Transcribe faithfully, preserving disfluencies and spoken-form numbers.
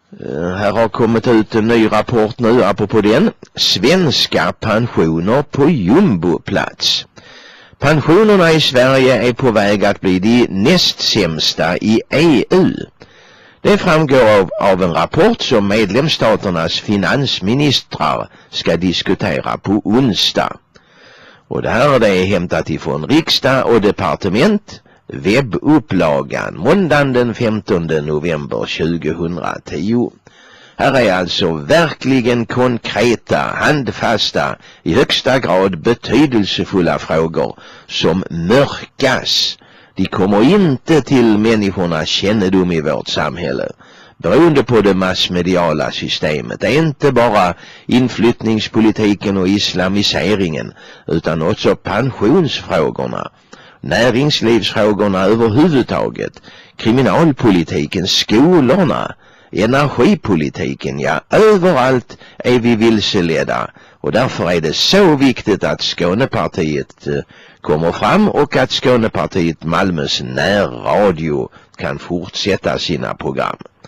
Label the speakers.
Speaker 1: Här har kommit ut en ny rapport nu apropå den. Svenska pensioner på jumboplats. Pensionerna i Sverige är på väg att bli de näst sämsta i E U. Det framgår av, av en rapport som medlemsstaternas finansministrar ska diskutera på onsdag. Och det här det är hämtat ifrån riksdag och departement, webbupplagan, måndagen den femtonde november tjugohundratio. Här är alltså verkligen konkreta, handfasta, i högsta grad betydelsefulla frågor som mörkas. De kommer inte till människornas kännedom i vårt samhälle, beroende på det massmediala systemet. Det är inte bara inflyttningspolitiken och islamiseringen, utan också pensionsfrågorna, näringslivsfrågorna överhuvudtaget, kriminalpolitiken, skolorna, energipolitiken, ja, överallt är vi vilseledda. Och därför är det så viktigt att Skånepartiet eh, kommer fram och att Skånepartiet Malmös närradio kan fortsätta sina program.